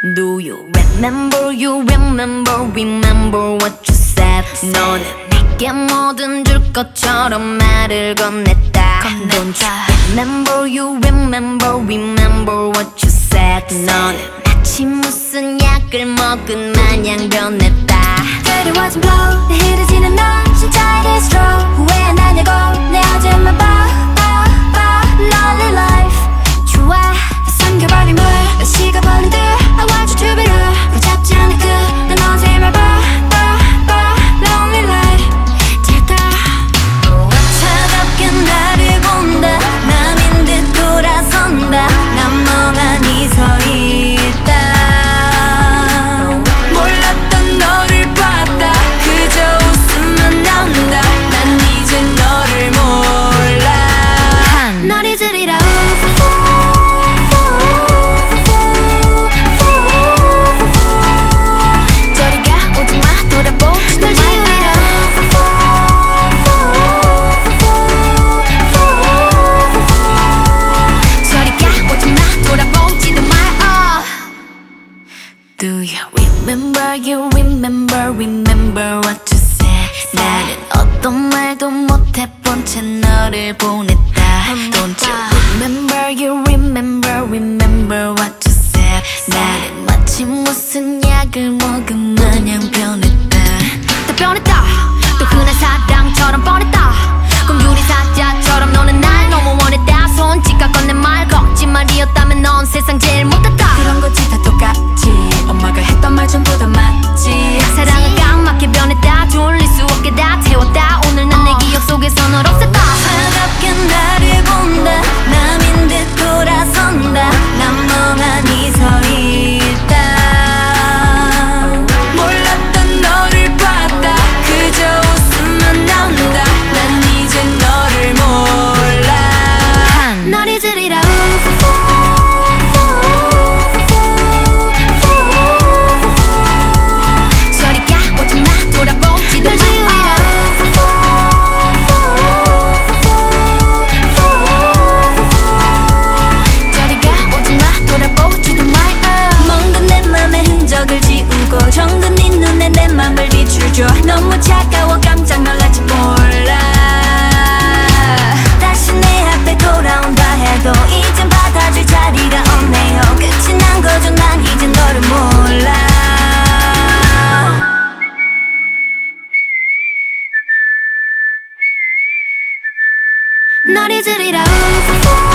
Do you remember what you said? 너는 내게 뭐든 줄 것처럼 말을 건넸다. Don't you remember what you said? 너는 마치 무슨 약을 먹은 마냥 변했다. Dirty words and blow 내 흐르지는 너 진짜 it is true. 후회 안 하냐고 내 어제만 봐 lonely life 좋아 삼켜버린 물 식어버린 듯 I want you to be real 붙잡지 않을 듯난 어제만 봐 lonely life 잘까 차갑게 나를 본다 남인 듯 돌아선다 난 멍하니 서 있다 몰랐던 너를 봤다 그저 웃음만 나온다 난 이제 너를 몰라 널 잊으리라 Do you remember what you said? 나는 어떤 말도 못해본 채 너를 보냈다. Don't you remember what you said? 나는 마치 무슨 약을 먹은 마냥 변했다. 또 변했다. 또 흔한 사랑처럼 뻔했다. 공유리 사자처럼 너는 날 너무 원했다. 손짓과 건넨 말 거짓말이었다면 넌 세상 제일 못했다. 그런 거지 다 똑같지 엄마가 했던 말 전부 다 맞지 사랑은 까맣게 변했다. 돌릴 수 없게 다 태웠다. 오늘 난 내 기억 속에서 널 없앴다. 차갑게 나를 본다 남인 듯 돌아선다 난 멍하니 서 있다 몰랐던 너를 봤다 그저 웃음만 나온다 난 이제 너를 몰라 널 잊으리라 저리가 오지마 돌아보지도 마. 정든 네 눈에 내 맘을 비추줘 너무 차가워 깜짝 놀랄지 몰라 다시 내 앞에 돌아온다 해도 이젠 받아줄 자리가 없네요 끝이 난 거죠 난 이제 너를 몰라 널 잊으리라